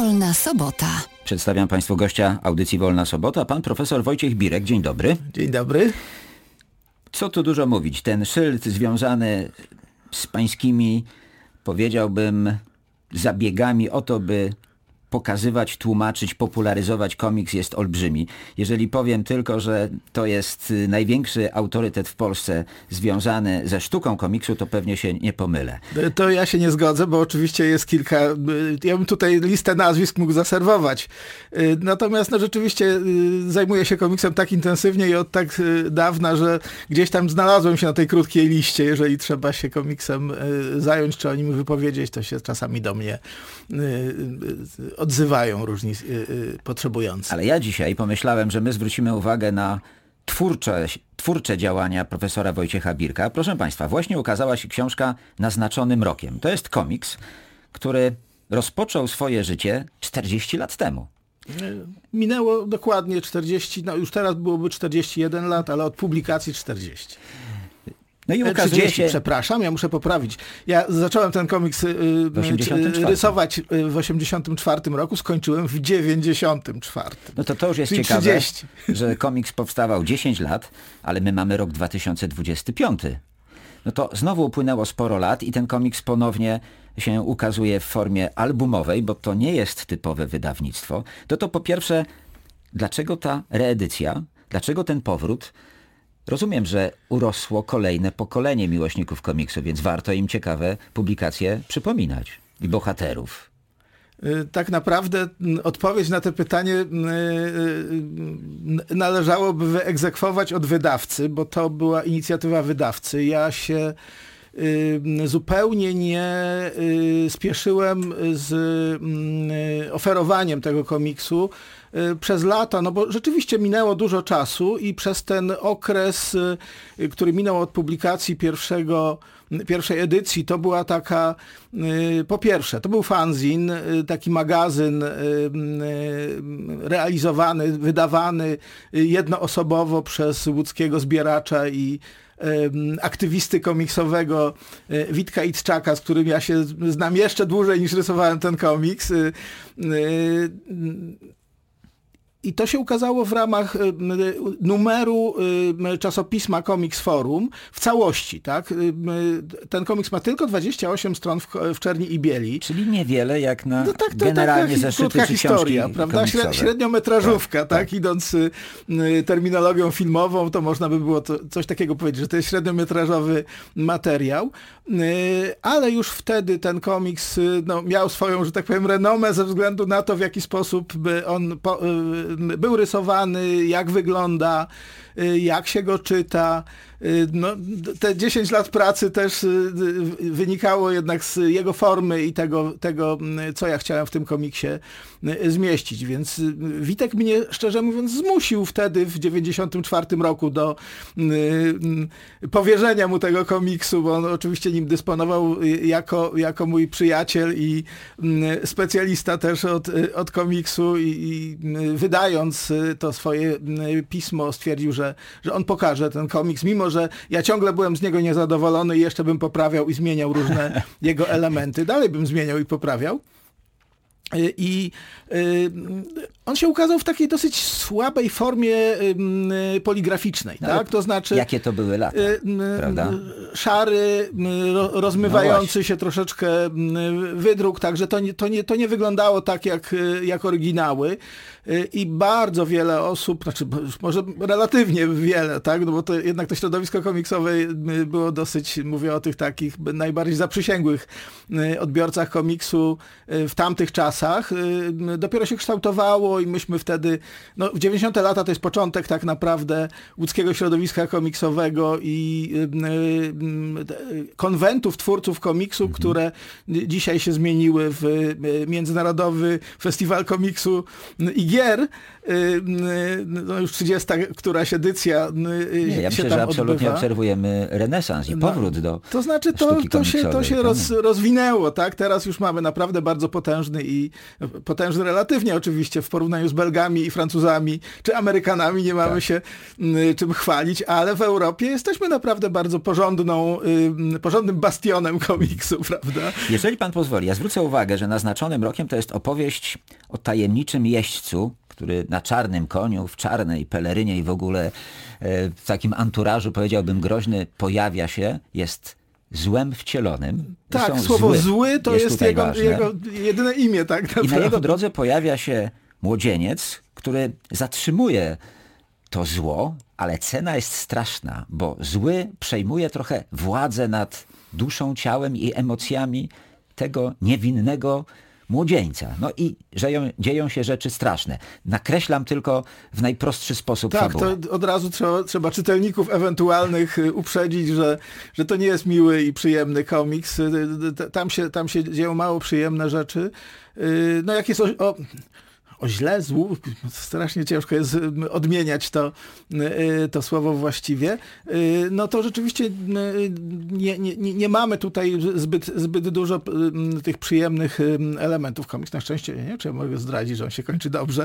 Wolna Sobota. Przedstawiam Państwu gościa audycji Wolna Sobota, pan profesor Wojciech Birek. Dzień dobry. Dzień dobry. Co tu dużo mówić, ten szyld związany z pańskimi, powiedziałbym, zabiegami o to, by pokazywać, tłumaczyć, popularyzować komiks jest olbrzymi. Jeżeli powiem tylko, że to jest największy autorytet w Polsce związany ze sztuką komiksu, to pewnie się nie pomylę. To ja się nie zgodzę, bo oczywiście jest kilka, ja bym tutaj listę nazwisk mógł zaserwować. Natomiast rzeczywiście zajmuję się komiksem tak intensywnie i od tak dawna, że gdzieś tam znalazłem się na tej krótkiej liście. Jeżeli trzeba się komiksem zająć, czy o nim wypowiedzieć, to się czasami do mnie odzywają różni potrzebujący. Ale ja dzisiaj pomyślałem, że my zwrócimy uwagę na twórcze działania profesora Wojciecha Birka. Proszę Państwa, właśnie ukazała się książka Naznaczonym Rokiem. To jest komiks, który rozpoczął swoje życie 40 lat temu. Minęło dokładnie 40, no już teraz byłoby 41 lat, ale od publikacji 40. No i ukazuje 30, się... przepraszam, ja muszę poprawić. Ja zacząłem ten komiks rysować w 84 roku, skończyłem w 94. No to już jest czyli ciekawe, 30. że komiks powstawał 10 lat, ale my mamy rok 2025. No to znowu upłynęło sporo lat i ten komiks ponownie się ukazuje w formie albumowej, bo to nie jest typowe wydawnictwo. To po pierwsze, dlaczego ta reedycja, dlaczego ten powrót? Rozumiem, że urosło kolejne pokolenie miłośników komiksu, więc warto im ciekawe publikacje przypominać i bohaterów. Tak naprawdę odpowiedź na to pytanie należałoby wyegzekwować od wydawcy, bo to była inicjatywa wydawcy. Ja się zupełnie nie spieszyłem z oferowaniem tego komiksu przez lata, no bo rzeczywiście minęło dużo czasu i przez ten okres, który minął od publikacji pierwszej edycji, to była taka, po pierwsze, to był fanzin, taki magazyn realizowany, wydawany jednoosobowo przez łódzkiego zbieracza i aktywisty komiksowego Witka Itczaka, z którym ja się znam jeszcze dłużej niż rysowałem ten komiks. I to się ukazało w ramach numeru czasopisma Comics Forum w całości, tak? Ten komiks ma tylko 28 stron w czerni i bieli. Czyli niewiele jak na generalnie zeszyty czy historia, książki prawda? komiksowe. Średniometrażówka, tak? Idąc terminologią filmową, to można by było coś takiego powiedzieć, że to jest średniometrażowy materiał. Ale już wtedy ten komiks miał swoją, że tak powiem, renomę ze względu na to, w jaki sposób by on był rysowany, jak wygląda, jak się go czyta. No, te 10 lat pracy też wynikało jednak z jego formy i tego, co ja chciałem w tym komiksie zmieścić. Więc Witek mnie, szczerze mówiąc, zmusił wtedy w 94 roku do powierzenia mu tego komiksu, bo on oczywiście nim dysponował jako mój przyjaciel i specjalista też od komiksu i wydając to swoje pismo stwierdził, że on pokaże ten komiks, mimo że ja ciągle byłem z niego niezadowolony i jeszcze bym poprawiał i zmieniał różne jego elementy. Dalej bym zmieniał i poprawiał. I on się ukazał w takiej dosyć słabej formie poligraficznej, no, tak? To znaczy... Jakie to były lata, prawda? Szary, rozmywający się troszeczkę wydruk, także to nie wyglądało tak jak oryginały. I bardzo wiele osób, znaczy może relatywnie wiele, tak? No bo to jednak to środowisko komiksowe było dosyć, mówię o tych takich najbardziej zaprzysięgłych odbiorcach komiksu w tamtych czasach, dopiero się kształtowało i myśmy wtedy, w 90. lata to jest początek tak naprawdę łódzkiego środowiska komiksowego i konwentów twórców komiksu, które dzisiaj się zmieniły w Międzynarodowy Festiwal Komiksu i Gier, już 30 któraś edycja ja myślę, że absolutnie obserwujemy renesans i powrót do to znaczy sztuki to się rozwinęło, tak? Teraz już mamy naprawdę bardzo potężny i i potężny relatywnie oczywiście w porównaniu z Belgami i Francuzami czy Amerykanami nie mamy się czym chwalić, ale w Europie jesteśmy naprawdę bardzo porządnym bastionem komiksu, prawda? Jeżeli pan pozwoli, ja zwrócę uwagę, że Naznaczonym rokiem to jest opowieść o tajemniczym jeźdźcu, który na czarnym koniu, w czarnej pelerynie i w ogóle w takim anturażu, powiedziałbym, groźny, pojawia się, jest złem wcielonym. Tak, słowo zły to jest jego jedyne imię, tak naprawdę. I na jego drodze pojawia się młodzieniec, który zatrzymuje to zło, ale cena jest straszna, bo zły przejmuje trochę władzę nad duszą, ciałem i emocjami tego niewinnego młodzieńca. No i dzieją się rzeczy straszne. Nakreślam tylko w najprostszy sposób fabułę. Tak, to od razu trzeba czytelników ewentualnych uprzedzić, że to nie jest miły i przyjemny komiks. Tam się dzieją mało przyjemne rzeczy. No jak jest o źle, złu, strasznie ciężko jest odmieniać to słowo właściwie, no to rzeczywiście nie mamy tutaj zbyt dużo tych przyjemnych elementów. Komiks na szczęście, nie wiem, czy ja mogę zdradzić, że on się kończy dobrze,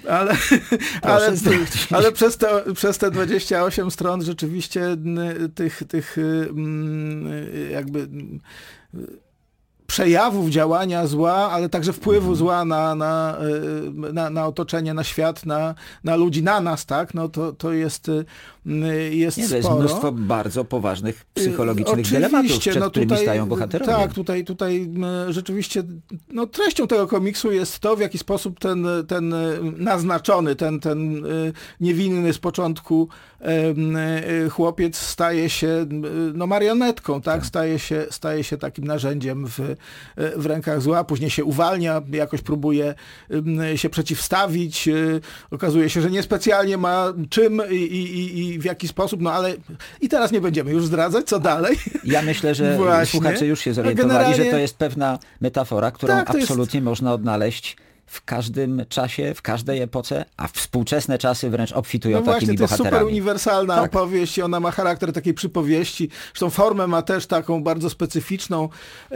ale przez te 28 stron rzeczywiście tych jakby przejawów działania zła, ale także wpływu zła na otoczenie, na świat, na ludzi, na nas, tak? No to jest sporo. To jest mnóstwo bardzo poważnych psychologicznych dylematów, przed którymi stają bohaterowie. Tak, tutaj rzeczywiście treścią tego komiksu jest to, w jaki sposób ten naznaczony, ten niewinny z początku chłopiec staje się marionetką, tak? Staje się takim narzędziem w rękach zła, później się uwalnia, jakoś próbuje się przeciwstawić, okazuje się, że niespecjalnie ma czym i w jaki sposób, ale i teraz nie będziemy już zdradzać, co dalej. Ja myślę, że słuchacze już się zorientowali, że to jest pewna metafora, którą absolutnie można odnaleźć w każdym czasie, w każdej epoce, a współczesne czasy wręcz obfitują takimi bohaterami. To jest super uniwersalna opowieść i ona ma charakter takiej przypowieści. Zresztą formę ma też taką bardzo specyficzną.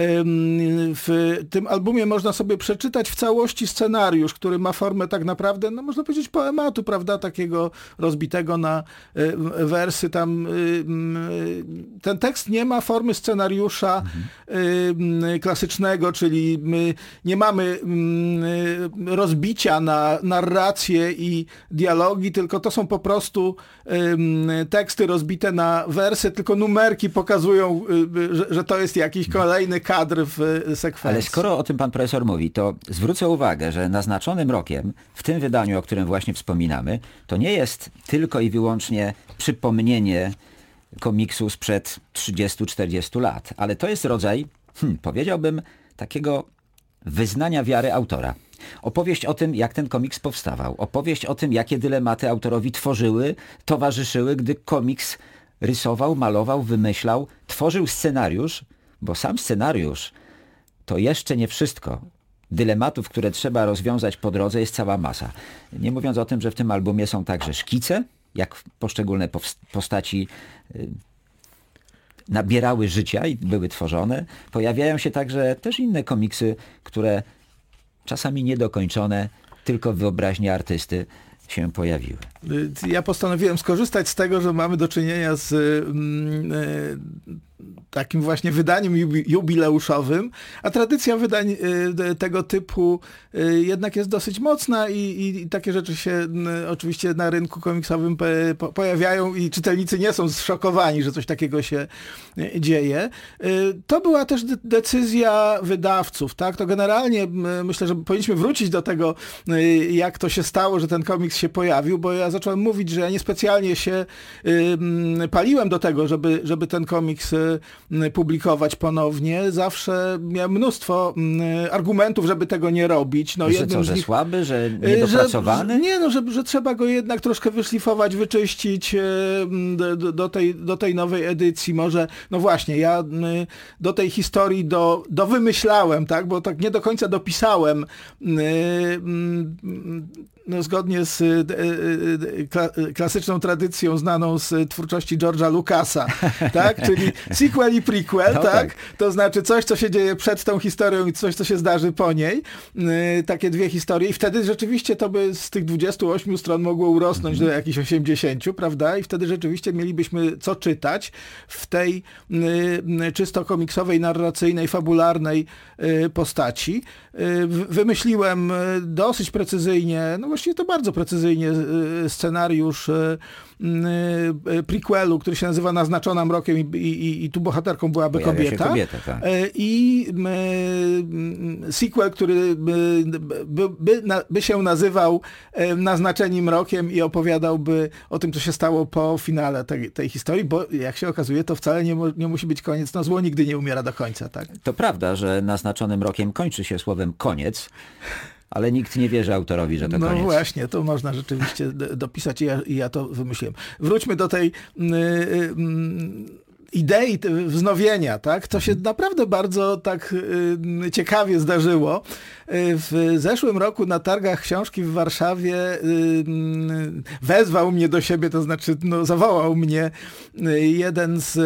W tym albumie można sobie przeczytać w całości scenariusz, który ma formę tak naprawdę, można powiedzieć, poematu, prawda, takiego rozbitego na wersy. Tam ten tekst nie ma formy scenariusza klasycznego, czyli my nie mamy rozbicia na narrację i dialogi, tylko to są po prostu teksty rozbite na wersy, tylko numerki pokazują, że to jest jakiś kolejny kadr w sekwencji. Ale skoro o tym pan profesor mówi, to zwrócę uwagę, że Naznaczonym rokiem, w tym wydaniu, o którym właśnie wspominamy, to nie jest tylko i wyłącznie przypomnienie komiksu sprzed 30-40 lat, ale to jest rodzaj, powiedziałbym, takiego wyznania wiary autora. Opowieść o tym, jak ten komiks powstawał. Opowieść o tym, jakie dylematy autorowi towarzyszyły, gdy komiks rysował, malował, wymyślał, tworzył scenariusz, bo sam scenariusz to jeszcze nie wszystko. Dylematów, które trzeba rozwiązać po drodze, jest cała masa. Nie mówiąc o tym, że w tym albumie są także szkice, jak poszczególne postaci nabierały życia i były tworzone. Pojawiają się także też inne komiksy, które czasami niedokończone, tylko w wyobraźni artysty się pojawiły. Ja postanowiłem skorzystać z tego, że mamy do czynienia z takim właśnie wydaniem jubileuszowym, a tradycja wydań tego typu jednak jest dosyć mocna i takie rzeczy się oczywiście na rynku komiksowym pojawiają i czytelnicy nie są zszokowani, że coś takiego się dzieje. To była też decyzja wydawców, tak? To generalnie myślę, że powinniśmy wrócić do tego, jak to się stało, że ten komiks się pojawił, bo ja zacząłem mówić, że ja niespecjalnie się paliłem do tego, żeby ten komiks publikować ponownie. Zawsze miałem mnóstwo argumentów, żeby tego nie robić. Że słaby, że niedopracowany? Że trzeba go jednak troszkę wyszlifować, wyczyścić do tej nowej edycji. Może, właśnie, ja do tej historii wymyślałem, tak, bo tak nie do końca dopisałem zgodnie z klasyczną tradycją znaną z twórczości George'a Lucasa, tak? Czyli sequel i prequel, No, tak? To znaczy coś, co się dzieje przed tą historią i coś, co się zdarzy po niej. Takie dwie historie i wtedy rzeczywiście to by z tych 28 stron mogło urosnąć do jakichś 80, prawda? I wtedy rzeczywiście mielibyśmy co czytać w tej czysto komiksowej, narracyjnej, fabularnej postaci. Wymyśliłem dosyć precyzyjnie, no właściwie to bardzo precyzyjnie scenariusz prequelu, który się nazywa Naznaczona mrokiem i tu bohaterką byłaby kobieta. Tak. I sequel, który by się nazywał Naznaczeni mrokiem i opowiadałby o tym, co się stało po finale tej historii, bo jak się okazuje, to wcale nie musi być koniec. No zło nigdy nie umiera do końca, tak? To prawda, że Naznaczonym mrokiem kończy się słowem koniec, ale nikt nie wierzy autorowi, że to koniec. No właśnie, to można rzeczywiście dopisać i ja to wymyśliłem. Wróćmy do tej idei wznowienia, tak? To się naprawdę bardzo tak ciekawie zdarzyło. W zeszłym roku na targach książki w Warszawie wezwał mnie do siebie, to znaczy zawołał mnie jeden z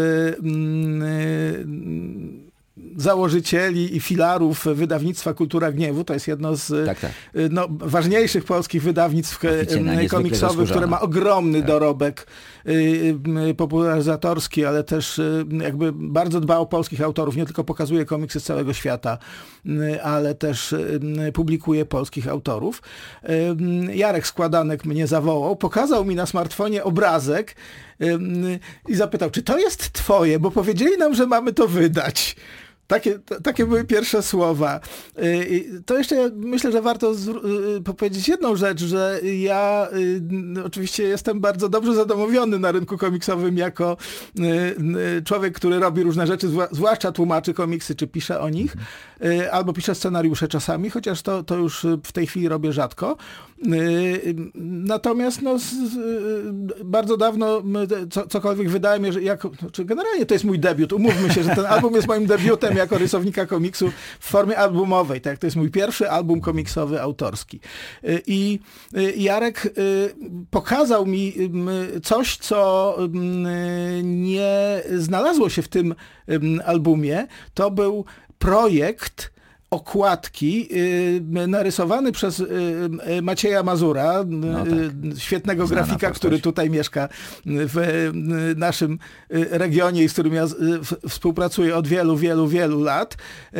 założycieli i filarów wydawnictwa Kultura Gniewu. To jest jedno z ważniejszych polskich wydawnictw komiksowych, które ma ogromny dorobek popularyzatorski, ale też jakby bardzo dba o polskich autorów. Nie tylko pokazuje komiksy z całego świata, ale też publikuje polskich autorów. Jarek Składanek mnie zawołał, pokazał mi na smartfonie obrazek i zapytał, czy to jest twoje, bo powiedzieli nam, że mamy to wydać. Takie były pierwsze słowa. To jeszcze myślę, że warto powiedzieć jedną rzecz, że ja oczywiście jestem bardzo dobrze zadomowiony na rynku komiksowym jako człowiek, który robi różne rzeczy, zwłaszcza tłumaczy komiksy, czy pisze o nich, albo pisze scenariusze czasami, chociaż to już w tej chwili robię rzadko. Natomiast bardzo dawno cokolwiek wydałem, czy generalnie to jest mój debiut. Umówmy się, że ten album jest moim debiutem jako rysownika komiksu w formie albumowej. Tak, to jest mój pierwszy album komiksowy autorski. I Jarek pokazał mi coś, co nie znalazło się w tym albumie. To był projekt okładki narysowany przez Macieja Mazura, świetnego grafika, który tutaj mieszka w naszym regionie i z którym ja współpracuję od wielu lat.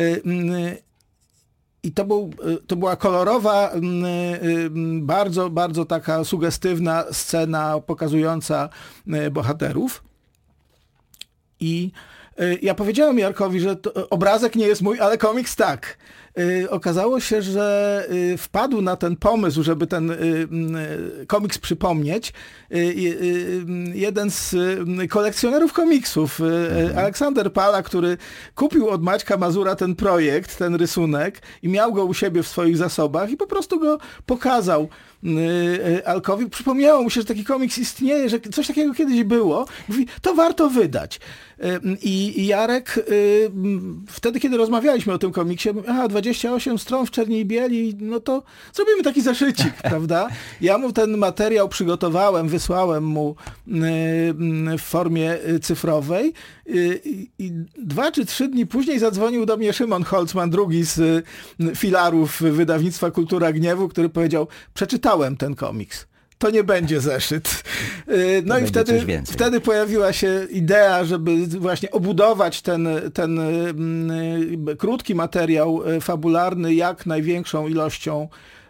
I to była kolorowa, bardzo taka sugestywna scena pokazująca bohaterów. I ja powiedziałem Jarkowi, że obrazek nie jest mój, ale komiks tak. Okazało się, że wpadł na ten pomysł, żeby ten komiks przypomnieć, jeden z kolekcjonerów komiksów, Aleksander Pala, który kupił od Maćka Mazura ten projekt, ten rysunek i miał go u siebie w swoich zasobach i po prostu go pokazał Alkowi. Przypomniało mu się, że taki komiks istnieje, że coś takiego kiedyś było. Mówi, to warto wydać. I Jarek wtedy, kiedy rozmawialiśmy o tym komiksie, mówi, 28 stron w czerni i bieli, no to zrobimy taki zaszycik, prawda? Ja mu ten materiał przygotowałem, wysłałem mu w formie cyfrowej i 2 czy 3 dni później zadzwonił do mnie Szymon Holzman, drugi z filarów wydawnictwa Kultura Gniewu, który powiedział, przeczytałem ten komiks. To nie będzie zeszyt. No i wtedy pojawiła się idea, żeby właśnie obudować ten krótki materiał fabularny jak największą ilością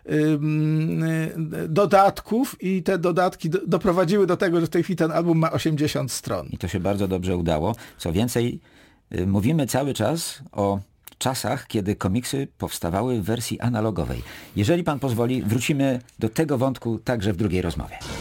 dodatków i te dodatki doprowadziły do tego, że w tej chwili ten album ma 80 stron. I to się bardzo dobrze udało. Co więcej, mówimy cały czas o czasach, kiedy komiksy powstawały w wersji analogowej. Jeżeli pan pozwoli, wrócimy do tego wątku także w drugiej rozmowie.